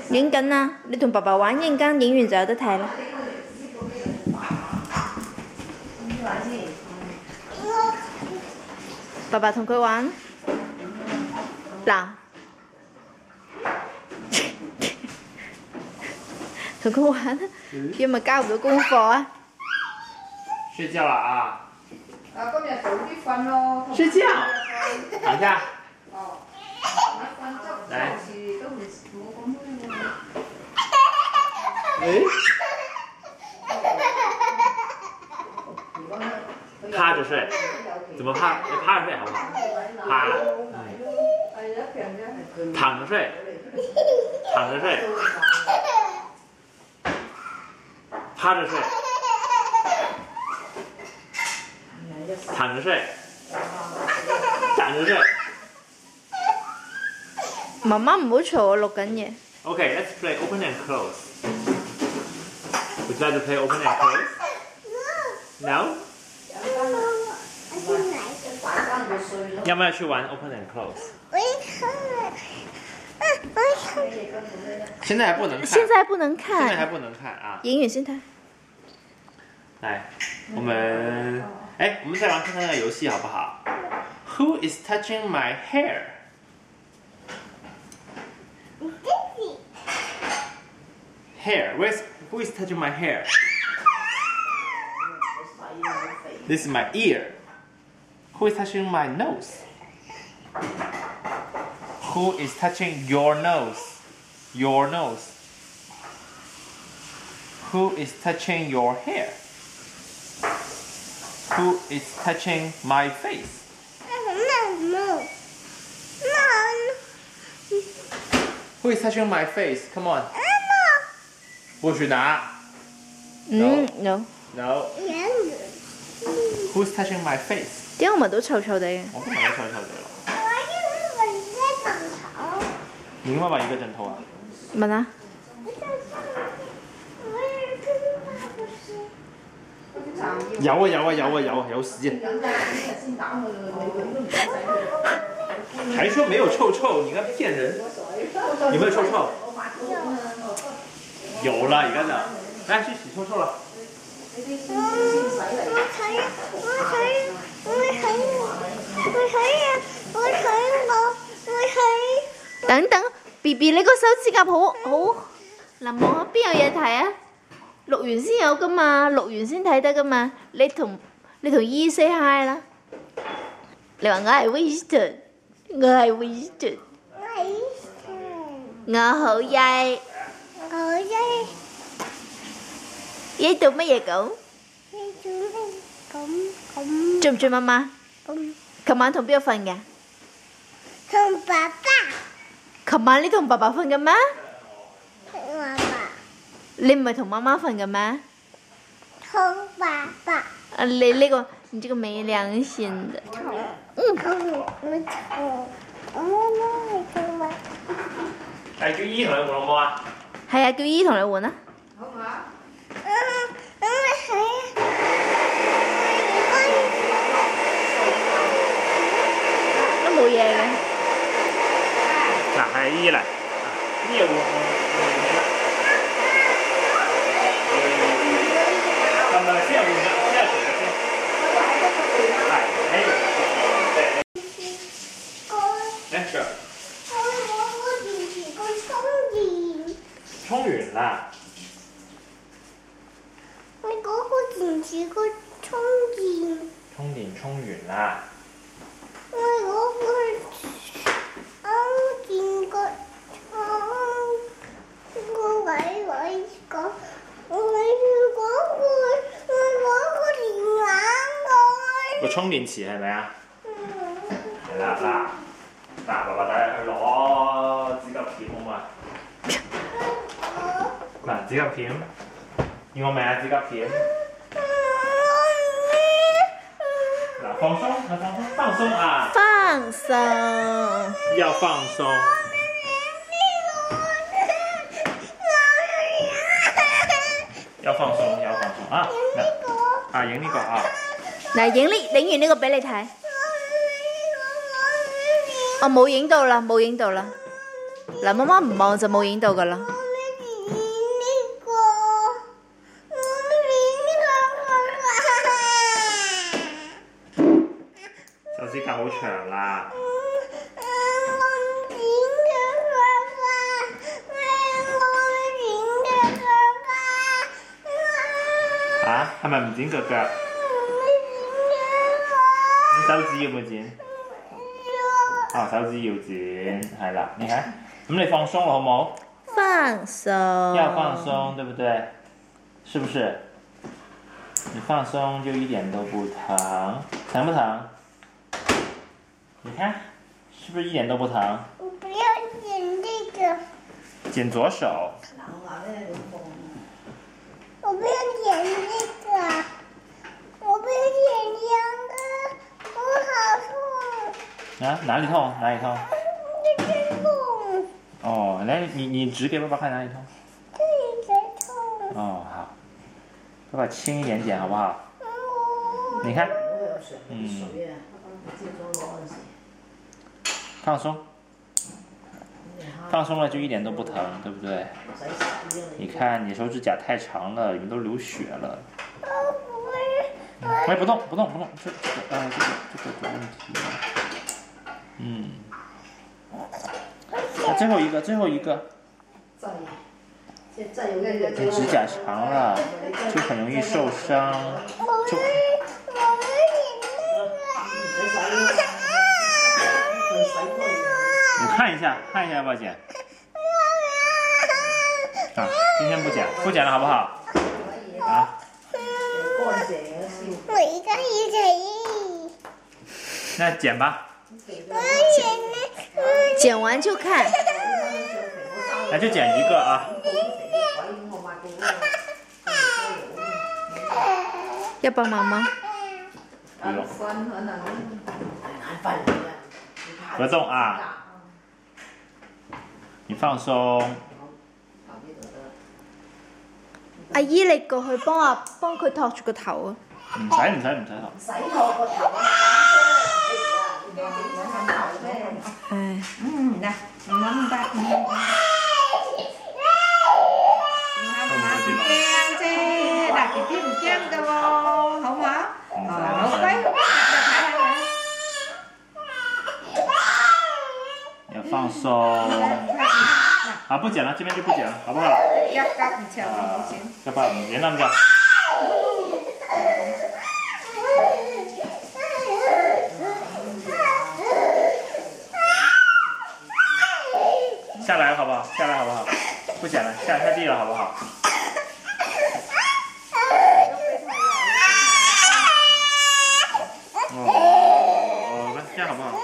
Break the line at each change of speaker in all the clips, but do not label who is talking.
影緊啊！你同爸爸玩陣間，影完就有得睇啦。爸爸同佢玩。嗱，同佢玩啊！要咪交唔到功課啊？
睡覺啦啊！
今日早啲瞓咯。
睡覺。躺下。
哦。
來。趴着睡，怎麼趴？趴着睡好不好？趴。躺着睡，躺着睡，趴着睡，躺着睡，站着睡。
媽媽唔好嘈，我錄緊嘢。
Okay, let's play open and close. Would you like to play open and close? No? 要不要去玩 open and close? 现在还不能看。
现在不能看。
现在还不能看啊。
影完先睇。
来，我们再玩看看那个游戏好不好 ？Who is touching my hair? Hair. Who is touching my hair? This is my ear. Who is touching my nose? Who is touching your nose? Your nose. Who is touching your hair? Who is touching my face? Who is touching my face? Come on. 不许拿。
No.
No. Who's touching my face?
點解我聞到臭臭地嘅？
我都聞到臭臭地咯。你應該話一個枕頭啊？
聞啊！
有屎！還說沒有臭臭，你應該騙人。有沒有臭臭？有了，而家就，來去洗臭臭了。
等等 ，B B 你個手指甲好，嗱望下邊有嘢睇啊？錄完先有噶嘛，錄完先睇得噶嘛。你同姨 say hi 啦。你話我係 Winston， 我係 Winston， 我好曳。曳到乜嘢咁？中唔中媽媽？琴晚同邊個瞓嘅？
同爸爸。
琴晚你同爸爸瞓嘅咩？
同爸爸。
你唔係同媽媽瞓嘅咩？
同爸爸。
啊，你這個沒良心的。
叫姨同你換好唔好啊？
係啊，叫姨同你換啊。
好唔好？
都冇嘢嘅。
嗱，係姨嚟，姨換。咁咪先換咗，先除咗先。係，Extra。充完啦。
你嗰個電池個充電。
充完啦。
我嗰個電個個位個，我個電話
個充電池係咪啊？係啦，嗱，爸爸帶你去攞指甲片好嘛？嗱，指甲片，要我未啊？指甲片。嗱，放鬆，放鬆啊！
放鬆。
要放鬆。要放鬆啊！嗱，影呢個啊。
嗱，影完呢個俾你睇。我冇影到啦。嗱，媽媽唔望就冇影到噶啦。
犬啦。啊，係咪唔剪腳腳？咁手指要唔要剪？哦，手指要剪，係啦，你睇，咁你放鬆了好冇？
放鬆。
要放鬆，對不對？是不是？你放鬆就一點都不疼，疼不疼？你看，是不是一點都不疼？
我不要剪这个，
剪左手。
我不要剪这个，我不要剪两个，我好痛。
啊，哪裡痛？哪裡痛？
这真痛，
哦，來，你指給爸爸看哪裡痛？
这里才痛。
哦，好，爸爸輕一點剪好不好？你看，放鬆，放鬆了就一點都不疼，對不對？你看你手指甲太長了，你都流血了。哎，不動，不動，不動，這個問題。嗯。啊，最後一個，最後一個。你指甲長了，就很容易受傷。就你看一下，看一下要不要剪？啊，今天不剪，不剪了好不好？啊？
我一个一个
那剪吧。
剪完就看。
那就剪一个啊。
要幫媽媽？
不用。
分可能
不動啊！你放鬆。
阿姨，你過去幫佢托住個頭啊！
唔使托個頭。
唉，
nè mắm ta kem chứ đặt cái tim kem đâu không hả một cái
要放鬆。好，不剪了，這邊就不剪了，好不好？要不別那麼叫。下來好不好？下來好不好？不剪了，下地了好不好？哦，這樣好不好？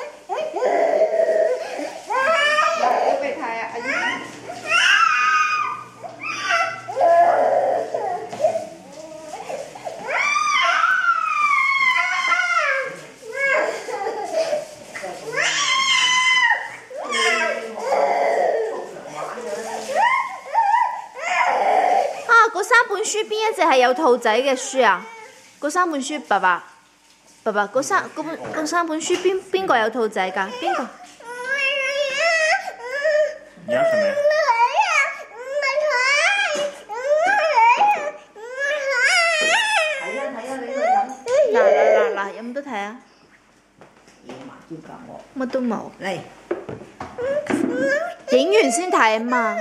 書邊一隻係有兔仔嘅書啊？嗰三本書，爸爸，嗰三本書邊個有兔仔㗎？邊個？
你要什麼呀？
嗱，有冇得睇啊？乜都冇。
嚟，
影完先睇啊嘛。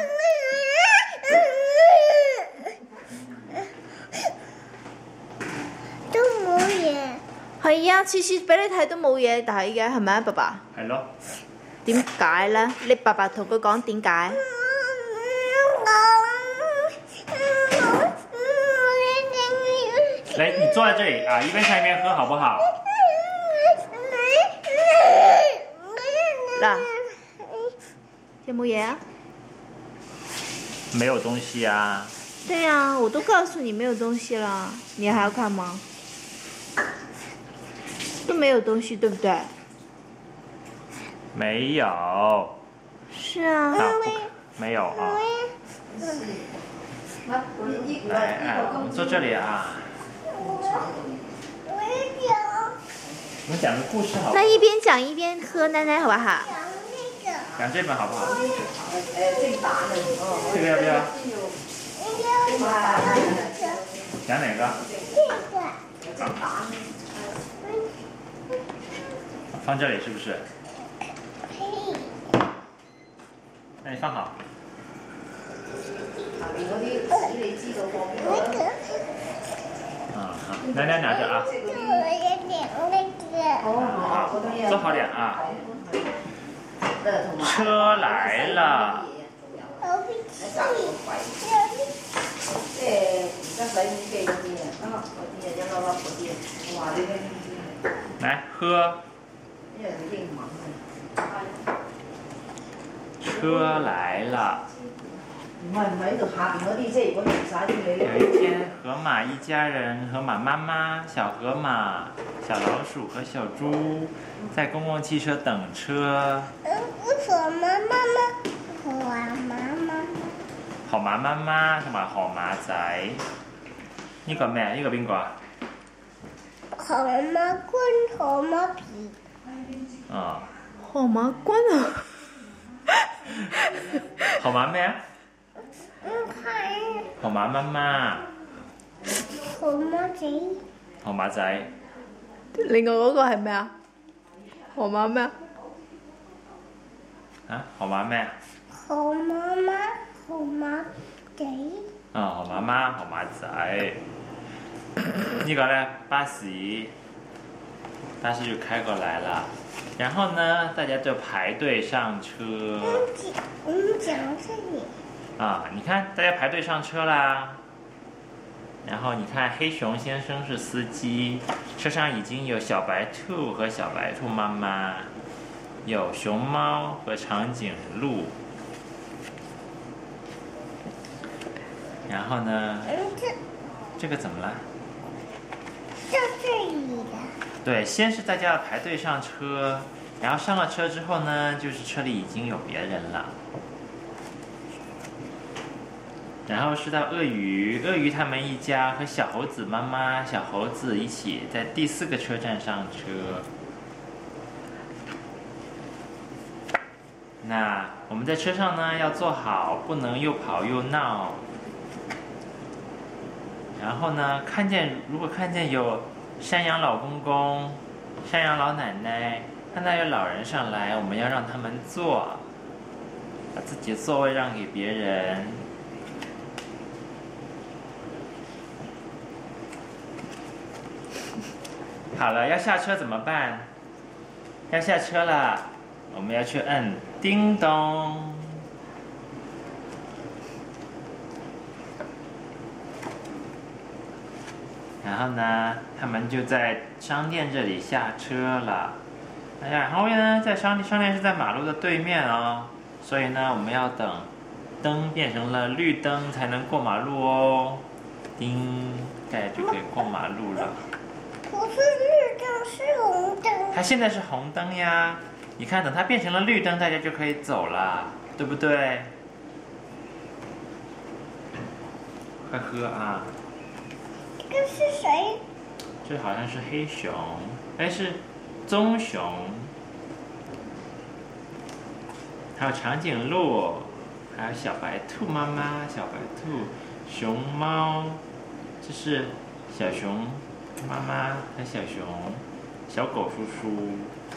都冇嘢。
係啊，次次俾你睇都冇嘢睇嘅，係咪啊，爸爸？
係咯。
點解咧？你爸爸同佢講點解？
來，你坐在這裡啊，一邊看一邊喝，好不好？
嗱，有冇嘢啊？
沒有東西啊。
對啊，我都告訴你沒有東西啦，你還要看嗎？都沒有東西，對不對？
沒有。
是啊。
沒有啊。來，我們坐這裡啊。我們講個故事好不好？
那一邊講一邊喝奶奶好不好？
講這本好不好？這個要不要？講哪個？ 放这里是不是？
可以。
那你放好。
下邊嗰啲紙你知道放邊度啦？
好，奶奶拿着啊。
我要点那个。
好，嗰啲
坐好点啊。
同埋
车来了。
我不去。
即係而家洗碗機嗰啲啊，嗰啲啊一粒粒嗰啲啊，我話你聽。
来喝。
因為佢英文啊。
车来了。
唔係喺度下邊嗰啲，即係如果用晒啲你
有一天，河马一家人，河马妈妈、小河马、小老鼠和小猪在公共汽车等车。
我说妈妈吗？我妈妈。
河马妈妈同埋河马仔。呢個咩？呢個邊個啊？
河马棍，河马皮。
哦，
河馬君啊！
河馬咩啊？
看。
河馬媽媽。
河马仔。
河馬仔。
另外嗰個係咩啊？河馬咩啊？
啊，河馬咩啊？
河媽媽，河馬仔。
河馬媽、河馬仔。呢個呢，巴士就開過來了，然後呢，大家就排隊上車。
你讲这里。
你看大家排隊上車啦。然後你看黑熊先生是司機，車上已經有小白兔和小白兔媽媽，有熊貓和長頸鹿。然後呢？這個怎麼了？
在这里的。
對，先是大家要排隊上車，然後上了車之後呢，就是車裡已經有別人了。然後是到鱷魚他們一家和小猴子媽媽、小猴子一起在第4個車站上車。那我們在車上呢要坐好，不能又跑又鬧。然後呢，如果看見有山羊老公公、山羊老奶奶，看到有老人上來，我們要讓他們坐，把自己的座位讓給別人。好了，要下車怎麼辦？要下車了，我們要去按叮咚。然後呢，他們就在商店這裡下車了。然後呢，在商店是在馬路的對面哦，所以呢，我們要等燈變成了綠燈才能過馬路哦。叮，大家就可以過馬路了。
不是綠燈，是紅燈。
它現在是紅燈呀，你看，等它變成了綠燈，大家就可以走了，對不對？快喝啊！
這是誰？
這好像是黑熊，哎，是棕熊，還有長頸鹿，還有小白兔媽媽、小白兔、熊貓，這是小熊媽媽和小熊，小狗叔叔。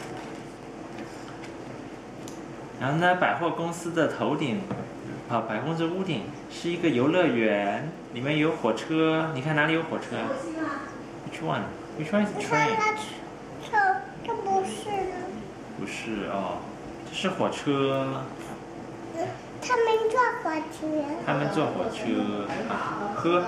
然後呢，百貨公司的頭頂，百貨公司屋頂是一個遊樂園，裡面有火車。你看哪裡有火車？Which one? Which one is the
你看
train?
它這不是的。
不是哦，這是火車。
他們坐火車。
他們坐火車啊，喝。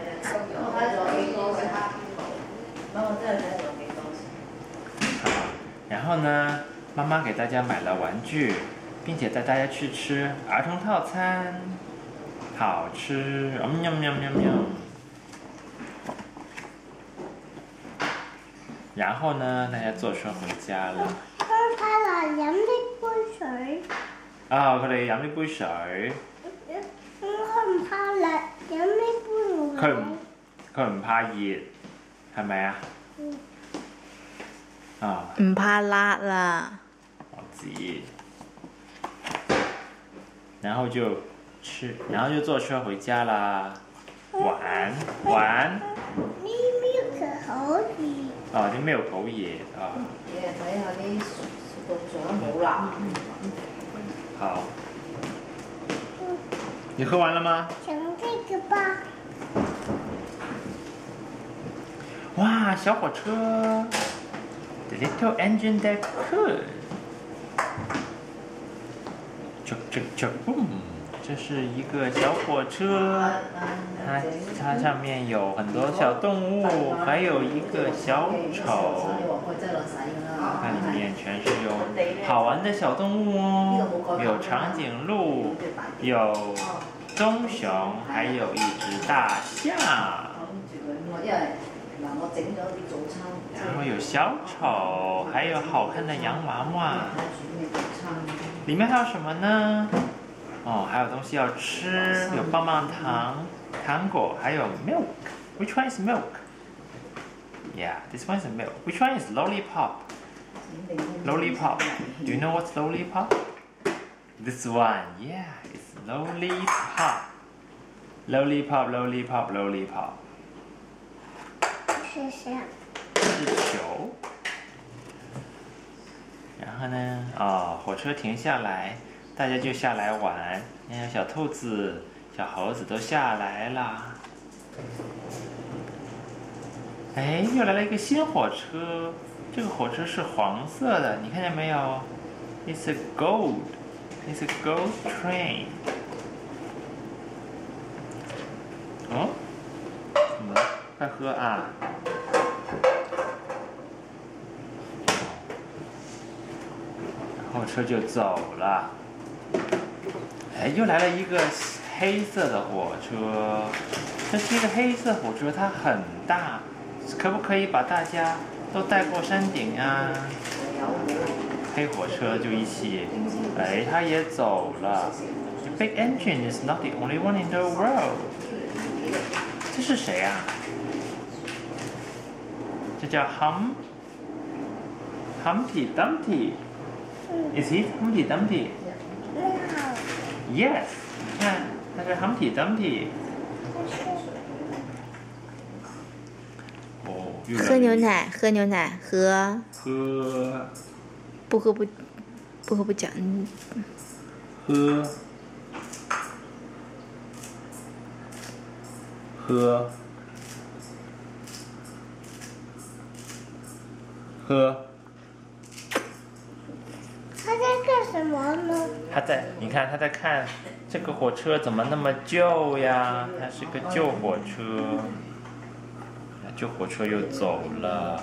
好，然後呢，媽媽給大家買了玩具，並且帶大家去吃兒童套餐，好吃，喵喵喵喵。然後呢，大家坐車回家了。
佢嚟飲呢杯水。
佢哋飲呢杯水。
佢唔怕辣，飲呢杯
佢唔怕熱，係咪啊？
唔怕辣啦。
好子。然後就坐車回家啦，玩。
呢邊可以。
啊，啲milk好熱啊。
你睇下啲熟到上冇啦。
好。你喝完了嗎？
尝这个吧。
哇，小火車 ，the little engine that could， boom， 这是一个小火车，它上面有很多小动物，还有一个小丑，它里面全是有好玩的小动物哦，有长颈鹿，有棕熊，还有一只大象。然后有小丑，还有好看的洋娃娃。里面还有什么呢？哦，还有东西要吃，有棒棒糖、糖果，还有 milk. Which one is milk? Yeah, this one is milk. Which one is lollipop? Lollipop. Do you know what's lollipop? This one. Yeah, it's lollipop. Lollipop, lollipop, lollipop.
是谁？
是球。然后呢，哦，火车停下来，大家就下来玩。你看，小兔子、小猴子都下来啦。哎，又来了一个新火车，这个火车是黄色的，你看见没有 ？It's a gold. It's a gold train. 哦，怎么了？快喝啊！火车就走了。哎，又来了一个黑色的火车。这是一个黑色火车，它很大，可不可以把大家都带过山顶啊？黑火车就一起，哎，它也走了。The big engine is not the only one in the world。这是谁啊？这叫 Humpty Dumpty。Is he Humpty Dumpty?
没有。
Yes， 你看，他是 Humpty Dumpty。哦，又来了
喝牛奶，喝牛奶，喝。
喝。
不喝不讲。
喝。喝。喝。
他在干什么呢？
你看他在看这个火车怎么那么旧呀？它是个旧火车，旧火车又走了，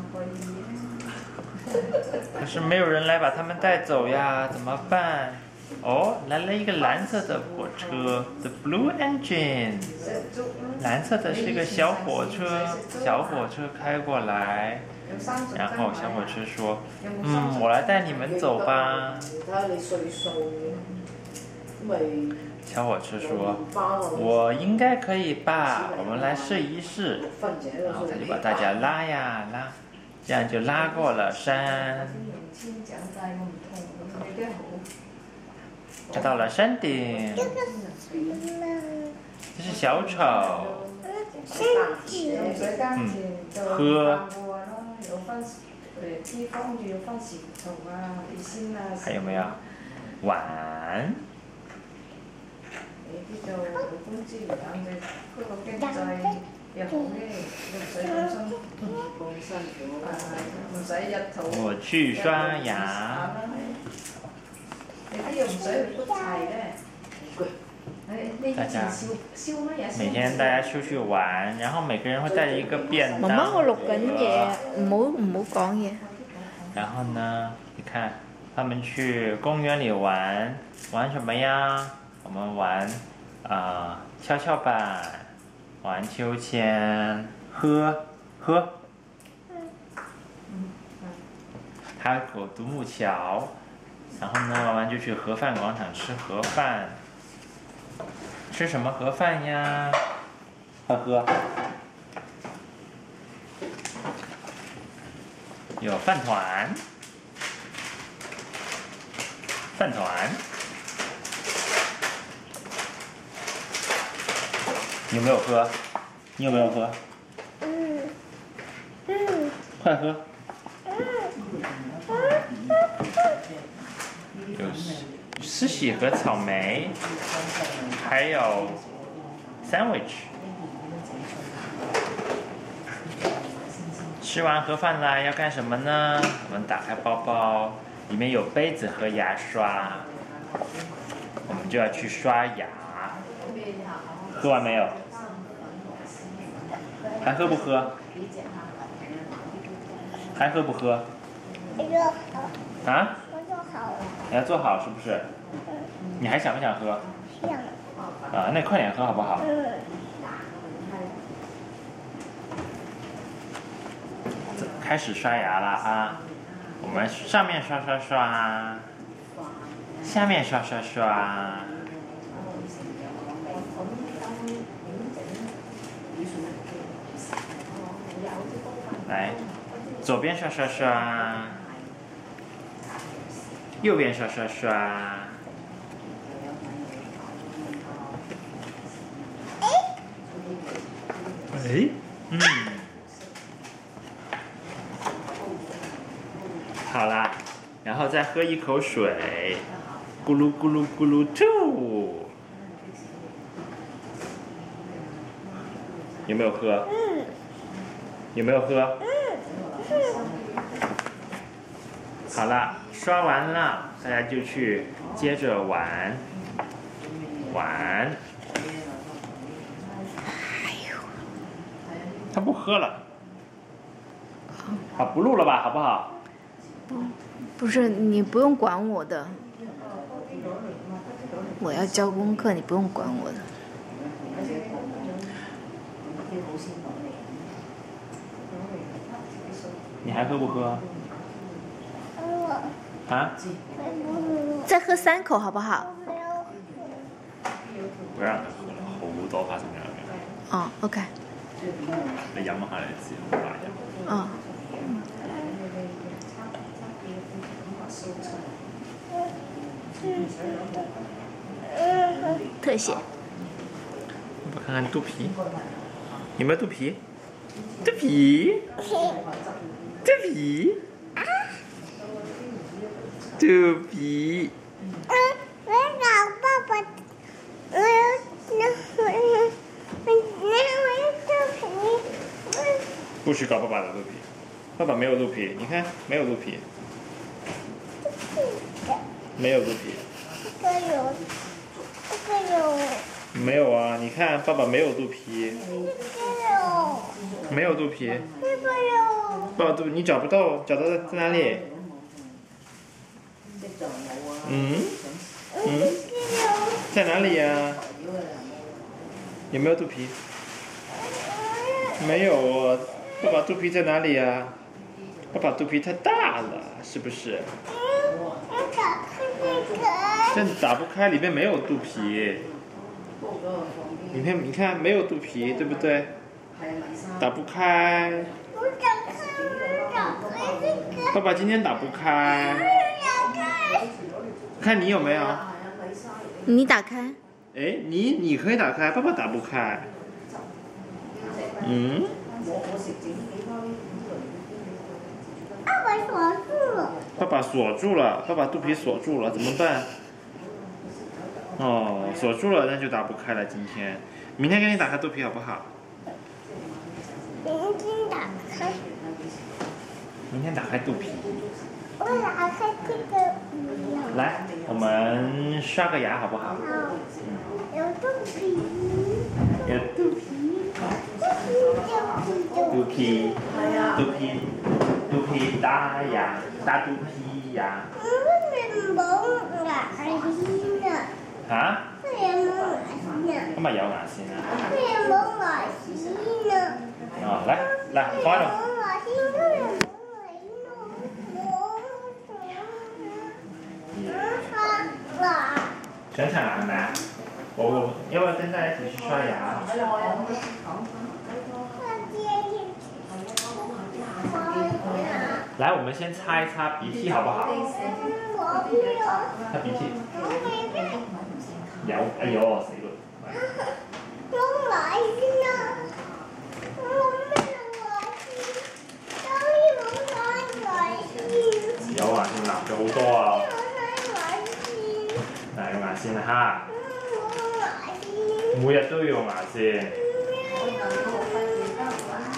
可是没有人来把他们带走呀，怎么办？哦，来了一个蓝色的火车 ，the blue engine， 蓝色的是一个小火车，小火车开过来。然后小火车说：“我来带你们走吧。”小火车说：“我应该可以吧，我们来试一试。”然后他就把大家拉呀拉，这样就拉过了山，就到了山顶。这是小丑。喝。还有没有？玩。我去刷牙。大家每天大家出去玩，然后每个人會帶着一個便當。
媽媽，我錄緊嘢，唔好講嘢。
然後呢，你看他們去公園裡玩，玩什麼呀？我們玩蹺蹺板，玩秋千，喝。還有獨木橋。然後呢，玩完就去盒飯廣場吃盒飯。吃什麼盒飯呀？喝。有飯團。你有沒有喝？ 快喝。有寿喜和草莓，还有 sandwich。吃完盒饭啦，要干什么呢？我们打开包包，里面有杯子和牙刷，我们就要去刷牙。喝完没有？还喝不喝？还喝不喝？啊？
我做好了。
你要做好是不是？你还想不想喝？
想。
啊，那你快点喝好不好？开始刷牙啦啊！我们上面刷刷刷，下面刷刷刷。来，左边刷刷刷，右边刷刷刷。哎，好啦，然后再喝一口水，咕噜咕噜咕噜吐。有没有喝？有没有喝？好啦，刷完了，大家就去接着玩。他不喝了。好，不录了吧，好不好？
不是，你不用管我的。我要交功课，你不用管我的。
你还喝不喝？啊？
再喝3口好不好？
不讓佢喝啦，好多花生醬嘅。
哦 ，OK。
你飲下你知，好難飲。
哦。特写。
我看看肚皮，有没有肚皮？肚皮，肚皮，肚皮。
我找爸爸，
不许搞爸爸的肚皮，爸爸没有肚皮，你看没有肚皮，没有肚皮。
这个有，这个有。
没有啊，你看爸爸没有肚皮。没有肚皮。
这个有。
爸爸肚皮你找不到，找到在哪里？在哪里呀？有没有肚皮？没有啊，爸爸肚皮在哪里呀？爸爸肚皮太大了，是不是？
打开这个。
这打不开，里面没有肚皮。你看没有肚皮，对不对？打不开。
我打开这个。
爸爸今天打不开。看你有没有？
你打开。
哎，你可以打开，爸爸打不开。
爸爸锁住了。
爸爸锁住了，爸爸肚皮锁住了，怎么办？哦，锁住了，那就打不开了。今天，明天给你打开肚皮好不好？
明天打开。
明天打开肚皮。
我打开这个。
来，我们刷个牙好不好？
有肚皮。
有肚皮。肚皮。肚皮大呀，大肚皮呀。啊？咁咪有牙線啊？哦，嚟開咯。想刷牙係咪啊？我要不要跟大家一起去刷牙？来，我们先擦一擦鼻涕好不好？擦鼻涕。有死咯！ 每日都要用牙線。
我等我翻嘢得唔得？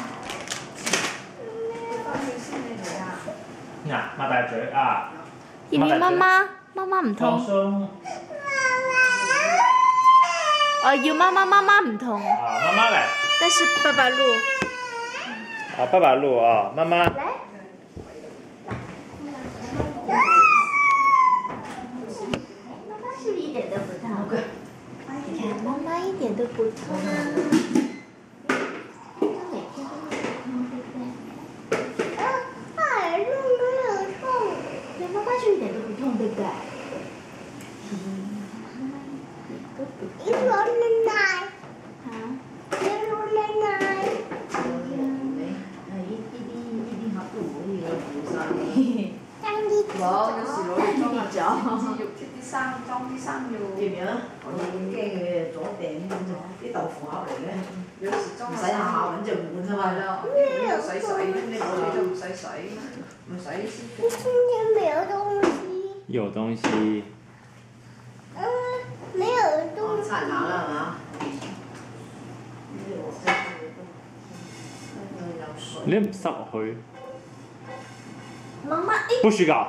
翻嘢先你嚟啊！
嗱，擘大嘴啊！
要唔要媽媽？媽媽唔
放
痛。
鬆。
哦，要媽媽，媽媽唔痛。
啊，媽媽嚟。
但是爸爸錄。
啊，爸爸錄啊，媽媽。
來。媽媽是不是一點都不痛？你看媽媽一點都不痛啊。每天都沒有痛，對不對？
耳朵没有痛，
對，媽媽就一點都不痛，對不對？
一坨的奶，
啊？
一坨的奶，當你
攞有時攞嚟裝下豬肉，切啲生裝啲生肉。
要唔要啊？我驚佢左掟啲豆腐盒嚟嘅，
有時裝
唔使下下揾隻碗啊嘛。
係啦，你又洗洗，你冇你都唔使洗，唔洗先。
你今天没有東西，
有東西。
沒有東西，
刷牙啦係嘛？
你唔塞落去。
媽媽，
不許搞。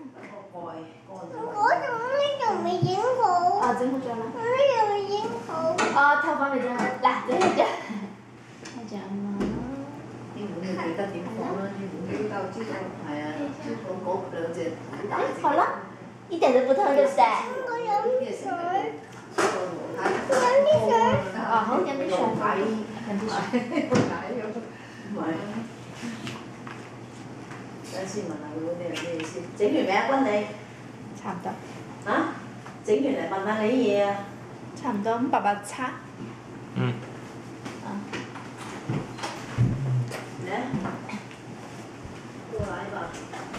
我怎麼沒剪好？
啊，整好咗啦。
我沒剪好，
哦，頭髮未整好，嗱，整好咗。係咁啊。
啲碗你記得點放啦，啲碗
你就知道。
係啊，嗰兩隻大隻。
好了，一點都不痛，對不對？
我有
咩
水，
啊，好，飲啲水，飲啲水。
唔係。等陣先問下佢嗰啲係咩意思？整完未啊，君你？
差唔多。
啊？整完嚟問下你啲嘢啊？
差唔多，咁爸爸擦。
嗯。
啊。
嚟啊！過來吧。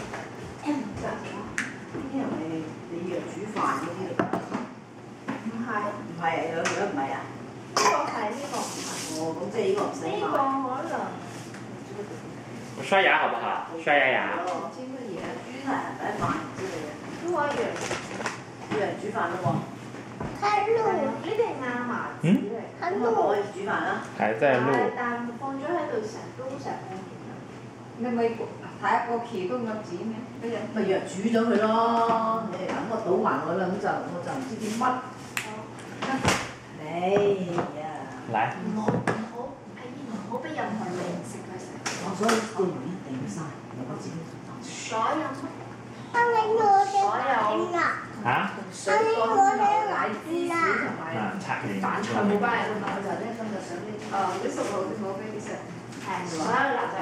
因為你要煮飯嗰啲嚟。
唔係，
唔係啊，有唔係啊？
呢個係呢個唔係。
哦，咁即係呢個唔使
呢個
買。
可能
我刷牙好不好？刷牙牙。
唔知乜嘢，
煮係唔使買唔知你嘅。
都可以。
要人煮飯啦喎。
它
呢
錄，
啲係亞麻籽嚟。
它
咁我可
錄，
以煮飯啦。
還在錄。
但放咗喺度成都成半年啦。你咪睇下個期都咁紙咩？嗰日
咪藥煮咗佢咯，你等我倒埋我啦，咁就我就唔知點乜。你呀，
來。
唔好，阿姨唔好俾任何零食佢食。
我所以個魚一定要生，我自己
所有
它沒有的奶了，
啊？
水果同埋奶芝士同埋
啊，拆完。
蛋全部翻嚟啦，我就咧今日想呢，啲熟路啲我俾你食，
係所有垃圾。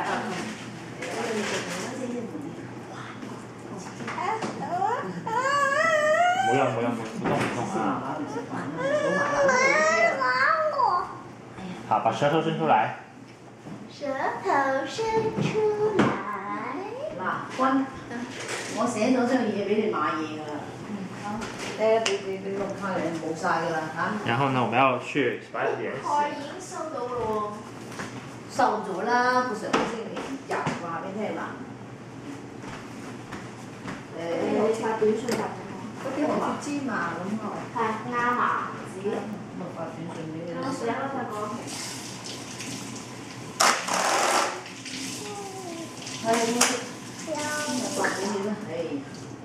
冇用冇用，普通普通啊。
唔食飯啦，倒埋啦。
我，
好，把舌頭伸出來。
舌頭伸出來。
嗱，君，我寫咗張嘢俾你買嘢㗎啦。你弄開嚟冇晒㗎啦嚇。
然後呢，我們要去把它聯
我
繫。
已經收到咯
收咗啦，佢上個星期日話俾你聽嘛。
喎。有發短信答我。
嗰啲好似芝麻咁喎。
係亞麻籽。
咪發短信俾你。
我寫咗佢講。
係。
要
發俾你啦，係。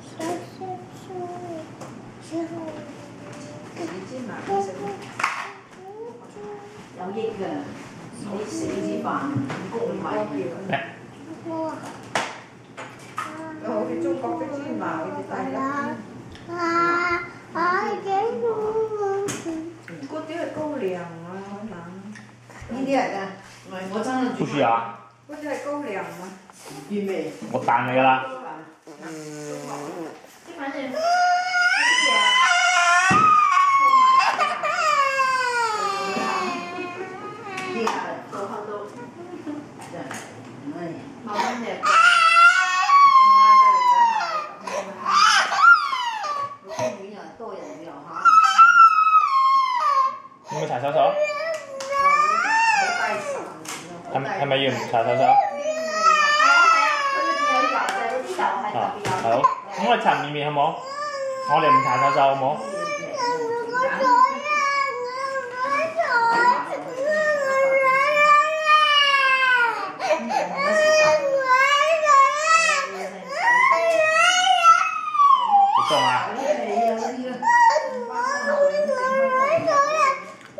你芝麻你食咩？
有益㗎，你食呢支飯谷米。
我，
好似中國的芝麻好似大粒啲。嗰啲係高粱啊，可能。
呢啲嚟㗎，唔係我真係
不需要啊，
嗰啲係高粱啊。
原味。
我彈你㗎啦。
即反正。
呢個
做好多。
真係，唉。
冇乜嘢。
公園又多人又嚇。
有冇擦手手？係咪要唔擦手手？
佢裏邊有油嘅，嗰啲油係特別有。
好，咁我擦面面好冇？我哋唔擦手手好冇？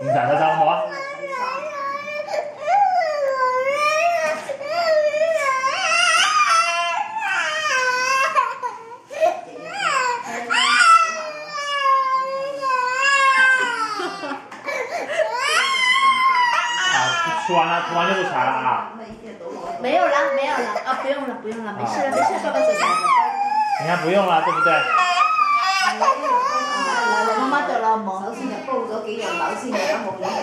拿得着摸？涂完就不擦了啊！
没有了，没有了啊！不用了，不用了，没事了，没事，爸爸走了。
你看不用了，对不对？
媽媽度啦，冇。
首先就煲咗幾樣樓先，而家冇咗